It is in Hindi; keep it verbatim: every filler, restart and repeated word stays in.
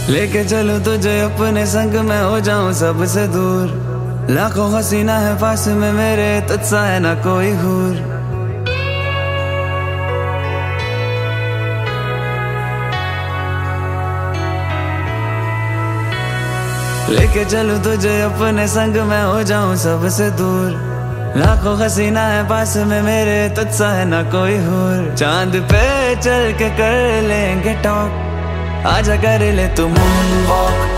लेके चलूं तुझे अपने संग, मैं हो जाऊं सबसे दूर। लाखों हसीना है पास में मेरे, तुझसा है ना कोई हूर। लेके चलूं तुझे अपने संग, मैं हो जाऊं सबसे दूर। लाखों हसीना है पास में मेरे, तुझसा है ना कोई हूर। चांद पे चल के कर लेंगे टॉक, आजा कर ले तू मून वॉक।